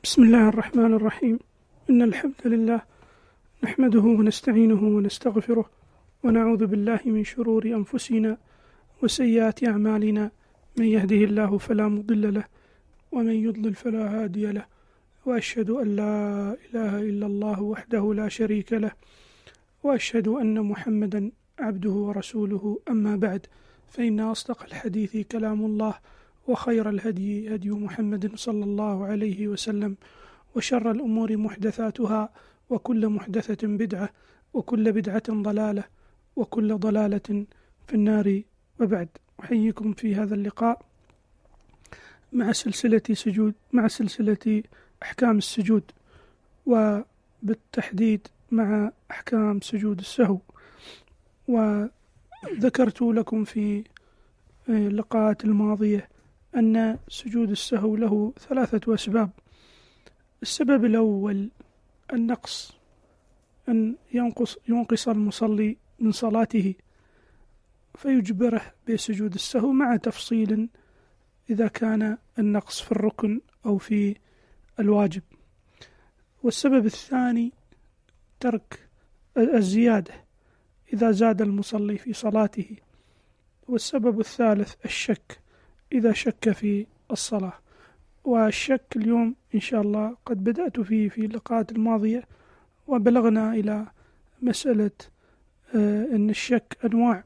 بسم الله الرحمن الرحيم. إن الحمد لله نحمده ونستعينه ونستغفره ونعوذ بالله من شرور أنفسنا وسيئات أعمالنا، من يهده الله فلا مضل له ومن يضلل فلا هادي له، وأشهد أن لا إله إلا الله وحده لا شريك له، وأشهد أن محمدا عبده ورسوله. أما بعد، فإن أصدق الحديث كلام الله، وخير الهدي هدي محمد صلى الله عليه وسلم، وشر الأمور محدثاتها، وكل محدثة بدعة، وكل بدعة ضلالة، وكل ضلالة في النار. وبعد، أحييكم في هذا اللقاء مع سلسلة أحكام السجود، وبالتحديد مع أحكام سجود السهو. وذكرت لكم في اللقاءات الماضية أن سجود السهو له 3 أسباب. السبب الأول النقص، أن ينقص المصلي من صلاته فيجبره بسجود السهو، مع تفصيل إذا كان النقص في الركن أو في الواجب. والسبب الثاني ترك الزيادة إذا زاد المصلي في صلاته. والسبب الثالث الشك إذا شك في الصلاة. والشك اليوم إن شاء الله قد بدأت فيه في اللقاءات الماضية، وبلغنا إلى مسألة أن الشك أنواع،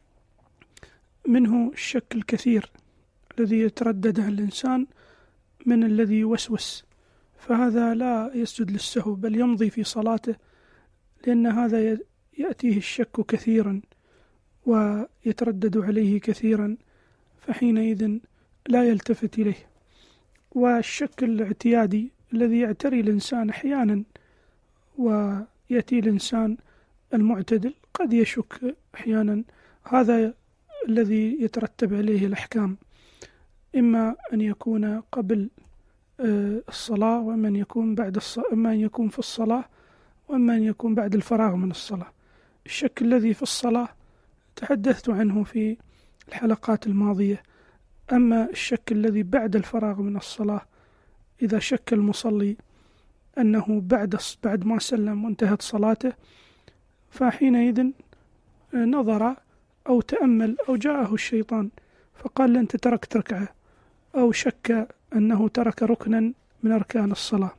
منه الشك الكثير الذي يتردده الإنسان من الذي يوسوس، فهذا لا يسجد للسهو بل يمضي في صلاته، لأن هذا يأتيه الشك كثيرا ويتردد عليه كثيرا، فحينئذ لا يلتفت إليه. والشك الاعتيادي الذي يعتري الإنسان أحيانا، ويأتي الإنسان المعتدل قد يشك أحيانا، هذا الذي يترتب عليه الأحكام، إما أن يكون قبل الصلاة، وإما أن يكون بعد الصلاة، إما أن يكون في الصلاة، وإما أن يكون بعد الفراغ من الصلاة. الشك الذي في الصلاة تحدثت عنه في الحلقات الماضية. أما الشك الذي بعد الفراغ من الصلاة، إذا شك المصلي أنه بعد ما سلم وانتهت صلاته، فحينئذ نظر أو تأمل أو جاءه الشيطان فقال أنت تركت ركعة، أو شك أنه ترك ركنا من أركان الصلاة،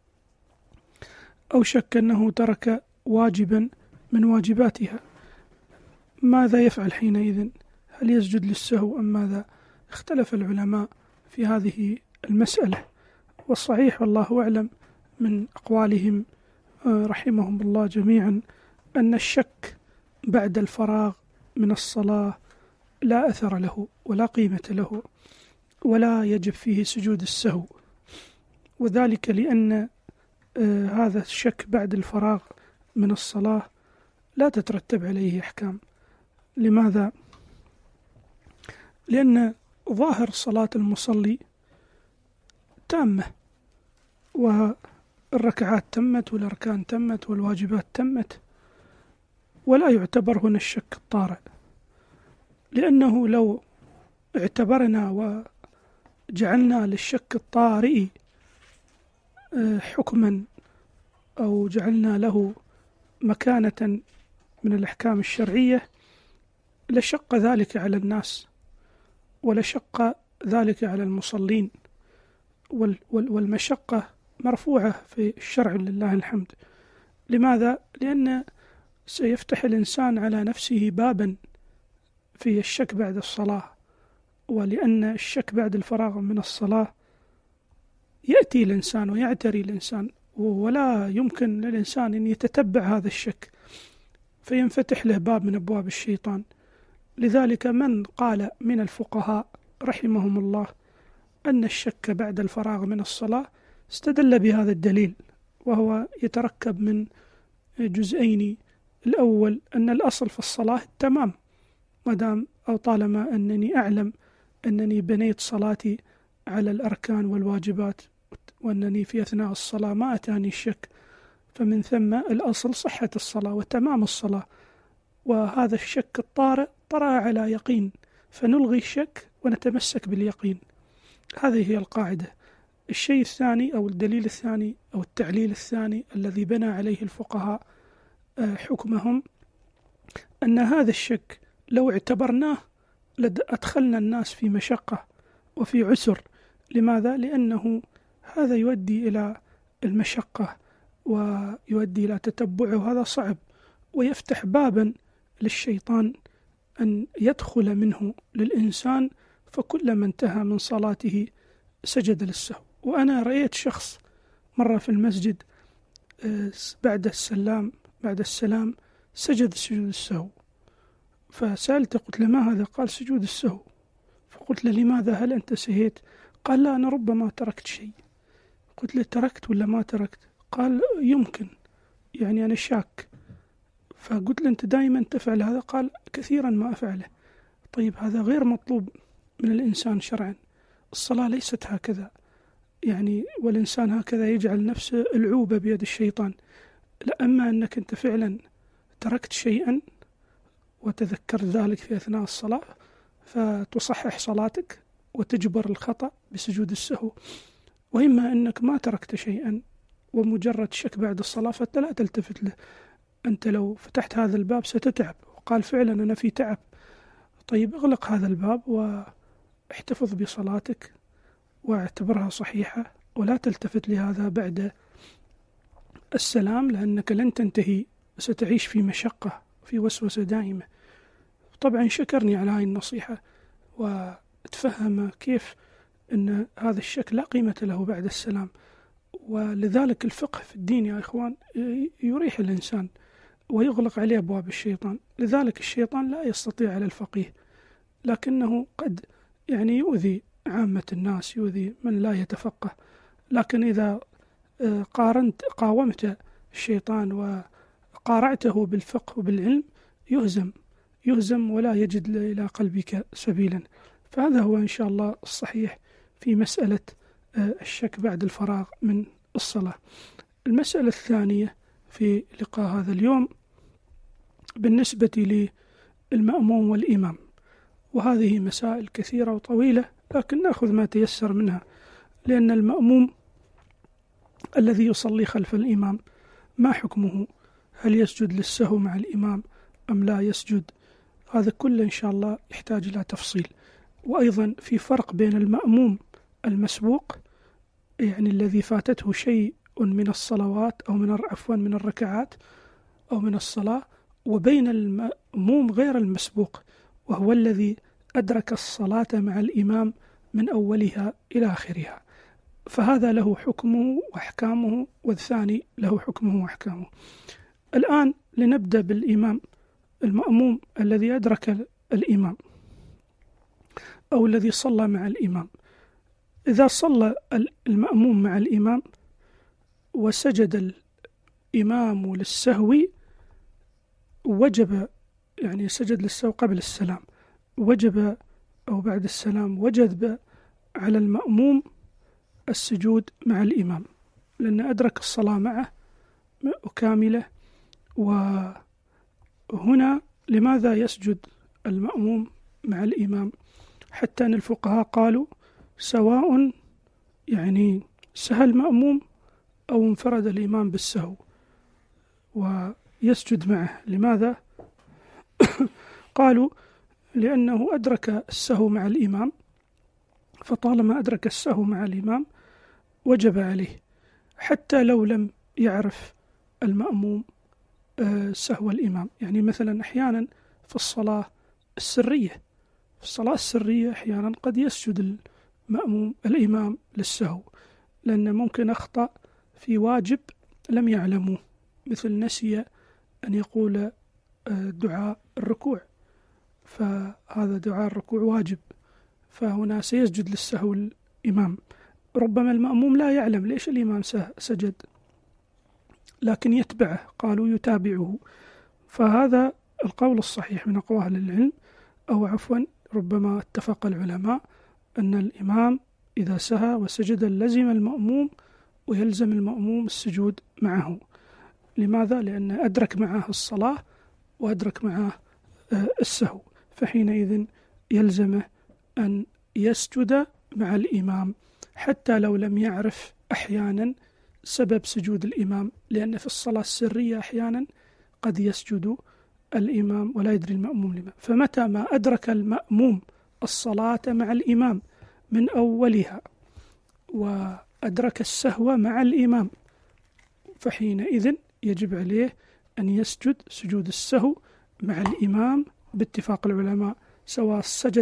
أو شك أنه ترك واجبا من واجباتها، ماذا يفعل حينئذ؟ هل يسجد للسهو أم ماذا؟ اختلف العلماء في هذه المسألة، والصحيح والله أعلم من أقوالهم رحمهم الله جميعا أن الشك بعد الفراغ من الصلاة لا أثر له ولا قيمة له، ولا يجب فيه سجود السهو، وذلك لأن هذا الشك بعد الفراغ من الصلاة لا تترتب عليه أحكام. لماذا؟ لأن ظاهر صلاة المصلي تامة، والركعات تمت، والأركان تمت، والواجبات تمت، ولا يعتبر هنا الشك الطارئ، لأنه لو اعتبرنا وجعلنا للشك الطارئ حكما، أو جعلنا له مكانة من الأحكام الشرعية، لشق ذلك على الناس، ولشق ذلك على المصلين، والمشقة مرفوعة في الشرع لله الحمد. لماذا؟ لأن سيفتح الإنسان على نفسه بابا في الشك بعد الصلاة، ولأن الشك بعد الفراغ من الصلاة يأتي الإنسان ويعتري الإنسان، ولا يمكن للإنسان أن يتتبع هذا الشك، فينفتح له باب من أبواب الشيطان. لذلك من قال من الفقهاء رحمهم الله أن الشك بعد الفراغ من الصلاة استدل بهذا الدليل، وهو يتركب من جزئين. الأول أن الأصل في الصلاة التمام، مدام أو طالما أنني أعلم أنني بنيت صلاتي على الأركان والواجبات، وأنني في أثناء الصلاة ما أتاني الشك، فمن ثم الأصل صحة الصلاة وتمام الصلاة. وهذا الشك الطارئ طرأ على يقين، فنلغي الشك ونتمسك باليقين. هذه هي القاعدة. الشيء الثاني أو الدليل الثاني أو التعليل الثاني الذي بنى عليه الفقهاء حكمهم أن هذا الشك لو اعتبرناه أدخلنا الناس في مشقة وفي عسر. لماذا؟ لأنه هذا يؤدي إلى المشقة ويؤدي إلى تتبعه، وهذا صعب، ويفتح بابا للشيطان أن يدخل منه للإنسان، فكلما انتهى من صلاته سجد للسهو. وأنا رأيت شخص مرة في المسجد بعد السلام سجد سجود السهو، فسألته قلت له ما هذا؟ قال سجود السهو. فقلت له لماذا؟ هل أنت سهيت؟ قال لا، أنا ربما تركت شيء. قلت له تركت ولا ما تركت؟ قال يمكن، يعني أنا شاك. فقلت له أنت دائما تفعل هذا؟ قال كثيرا ما أفعله. طيب هذا غير مطلوب من الإنسان شرعا، الصلاة ليست هكذا، يعني والإنسان هكذا يجعل نفسه العوبة بيد الشيطان. لا، أما أنك أنت فعلا تركت شيئا وتذكرت ذلك في أثناء الصلاة فتصحح صلاتك وتجبر الخطأ بسجود السهو. وإما أنك ما تركت شيئا ومجرد شك بعد الصلاة فأنت لا تلتفت له، أنت لو فتحت هذا الباب ستتعب. وقال فعلا أنا في تعب. طيب اغلق هذا الباب واحتفظ بصلاتك واعتبرها صحيحة، ولا تلتفت لهذا بعد السلام، لأنك لن تنتهي، ستعيش في مشقة، في وسوسة دائمة. طبعا شكرني على هذه النصيحة وتفهم كيف أن هذا الشك لا قيمة له بعد السلام. ولذلك الفقه في الدين يا إخوان يريح الإنسان ويغلق عليه أبواب الشيطان. لذلك الشيطان لا يستطيع على الفقيه، لكنه قد يعني يؤذي عامة الناس، يؤذي من لا يتفقه. لكن إذا قاومت الشيطان وقارعته بالفقه وبالعلم يهزم ولا يجد إلى قلبك سبيلا. فهذا هو إن شاء الله الصحيح في مسألة الشك بعد الفراغ من الصلاة. المسألة الثانية في لقاء هذا اليوم بالنسبة للمأموم والإمام، وهذه مسائل كثيرة وطويلة لكن نأخذ ما تيسر منها. لأن المأموم الذي يصلي خلف الإمام ما حكمه؟ هل يسجد للسهو مع الإمام أم لا يسجد؟ هذا كله إن شاء الله يحتاج إلى تفصيل. وأيضا في فرق بين المأموم المسبوق، يعني الذي فاتته شيء من الصلوات أو من الركعات أو من الصلاة، وبين المأموم غير المسبوق وهو الذي أدرك الصلاة مع الإمام من أولها إلى آخرها. فهذا له حكمه وأحكامه، والثاني له حكمه وأحكامه. الآن لنبدأ بالإمام المأموم الذي أدرك الإمام أو الذي صلى مع الإمام. إذا صلى المأموم مع الإمام وسجد الإمام للسهو وجب، يعني سجد للسهو قبل السلام، وجب أو بعد السلام وجب على المأموم السجود مع الإمام، لأن أدرك الصلاة معه كاملة. وهنا لماذا يسجد المأموم مع الإمام؟ حتى أن الفقهاء قالوا سواء يعني سهى المأموم أو انفرد الإمام بالسهو ويسجد معه. لماذا؟ قالوا لأنه أدرك السهو مع الإمام، فطالما أدرك السهو مع الإمام وجب عليه، حتى لو لم يعرف المأموم سهو الإمام. يعني مثلا أحيانا في الصلاة السرية أحيانا قد يسجد الإمام للسهو، لأن ممكن أخطأ في واجب لم يعلموه، مثل نسي أن يقول دعاء الركوع، فهذا دعاء الركوع واجب، فهنا سيسجد للسهو الإمام. ربما المأموم لا يعلم ليش الإمام سجد، لكن يتبعه، قالوا يتابعه. فهذا القول الصحيح من أقوال أهل العلم، أو عفوا ربما اتفق العلماء أن الإمام إذا سهى وسجد لزم المأموم ويلزم المأموم السجود معه. لماذا؟ لأن أدرك معه الصلاة وأدرك معه السهو، فحينئذ يلزمه أن يسجد مع الإمام حتى لو لم يعرف أحيانا سبب سجود الإمام، لأن في الصلاة السرية أحيانا قد يسجد الإمام ولا يدري المأموم لما. فمتى ما أدرك المأموم الصلاة مع الإمام من أولها وأدرك السهو مع الإمام، فحينئذ يجب عليه أن يسجد سجود السهو مع الإمام باتفاق العلماء، سواء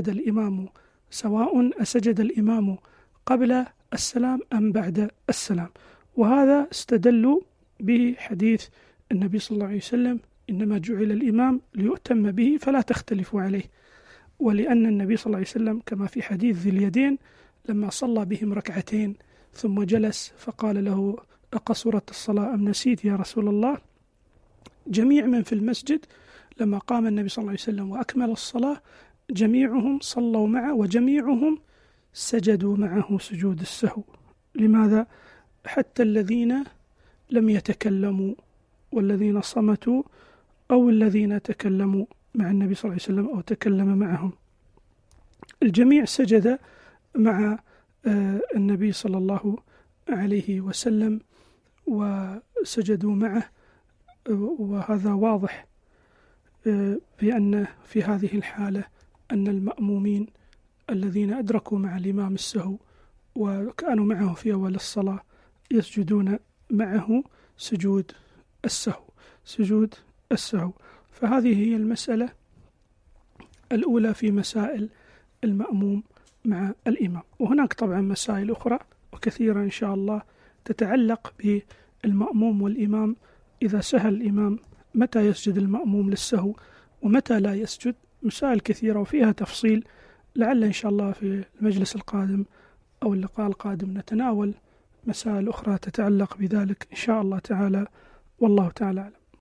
أسجد الإمام قبل السلام أم بعد السلام. وهذا استدلوا بحديث النبي صلى الله عليه وسلم: إنما جعل الإمام ليؤتم به فلا تختلفوا عليه. ولأن النبي صلى الله عليه وسلم كما في حديث ذي اليدين لما صلى بهم ركعتين ثم جلس فقال له: أقصرت الصلاة أم نسيت يا رسول الله؟ جميع من في المسجد لما قام النبي صلى الله عليه وسلم وأكمل الصلاة جميعهم صلوا معه وجميعهم سجدوا معه سجود السهو. لماذا؟ حتى الذين لم يتكلموا والذين صمتوا أو الذين تكلموا مع النبي صلى الله عليه وسلم أو تكلم معهم، الجميع سجد مع النبي صلى الله عليه وسلم وسجدوا معه. وهذا واضح بأن في هذه الحالة أن المأمومين الذين أدركوا مع الإمام السهو وكانوا معه في أول الصلاة يسجدون معه سجود السهو. فهذه هي المسألة الأولى في مسائل المأموم مع الإمام. وهناك طبعا مسائل أخرى وكثيرة إن شاء الله تتعلق بالمأموم والإمام. إذا سهى الإمام متى يسجد المأموم للسهو ومتى لا يسجد، مسائل كثيرة وفيها تفصيل. لعل إن شاء الله في المجلس القادم أو اللقاء القادم نتناول مسائل أخرى تتعلق بذلك إن شاء الله تعالى، والله تعالى أعلم.